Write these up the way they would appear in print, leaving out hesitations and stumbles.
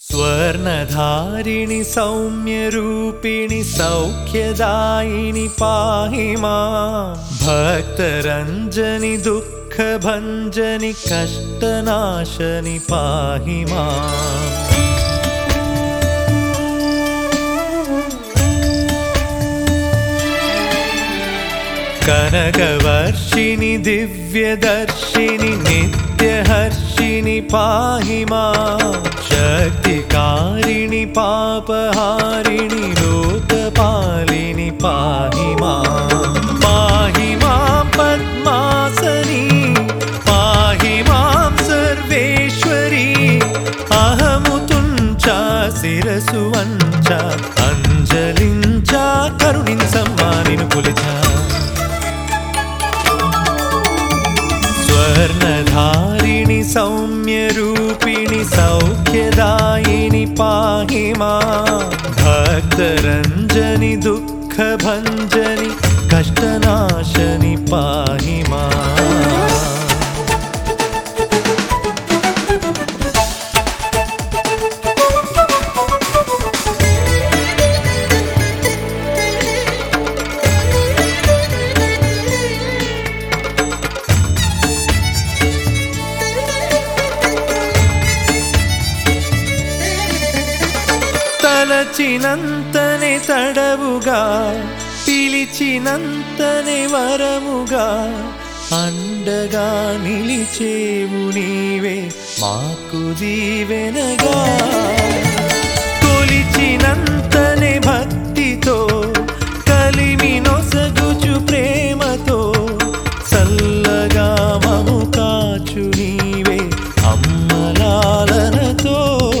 स्वर्णधारिणि सौम्यरूपिणि सौख्यदायिनि पाहि मां भक्तरञ्जनि दुःखभञ्जनि कष्टनाशनि पाहि माम् कनकवर्षिणि दिव्यदर्शिनि नित्यहर्षिणि पाहि मां शक्तिकारिणि पापहारिणि लोकपालिनि पाहि मां पद्मासनी पाहि मां सर्वेश्वरी अहमुतुञ्चा शिरसु वञ्चा अंजलिञ्चा करुणिंचम्मा निनु कोलिचा स्वर्णधारिणि सौम्यरूपिणि सौख्यदायिनि पाहि मां भक्तरञ्जनि दुःखभञ्जनि कष्टनाशनि पाहि माम् తలచినంతనే తడవుగా పిలిచినంతనే వరముగా అండగా నిలిచేవు నీవే మాకు దీవెనగా కొలిచినంతనే భక్తితో కలిమి నొసగుచు ప్రేమతో సల్లగా మము కాచు నీవే అమ్మలాలనతో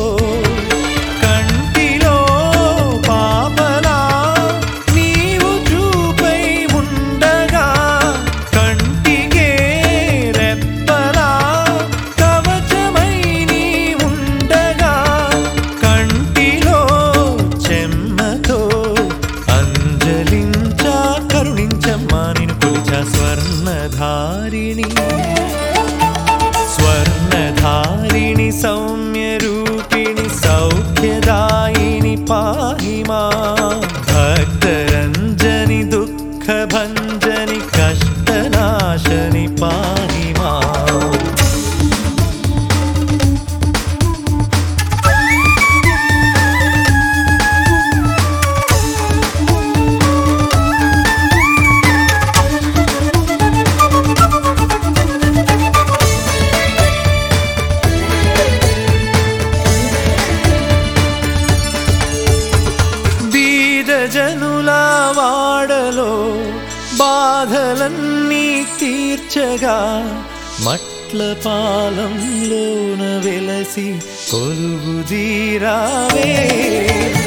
स्वर्णधारिणि सौम्यरूपिणि सौख्यदायिनि पाहि मां भक्तरञ्जनि दुःखभञ्जनि कष्टनाशनि पाहि माम् జనుల వాడలో బాధలన్నీ తీర్చగా మట్ల పాలంలోన వెలసి కొలువు దీరావే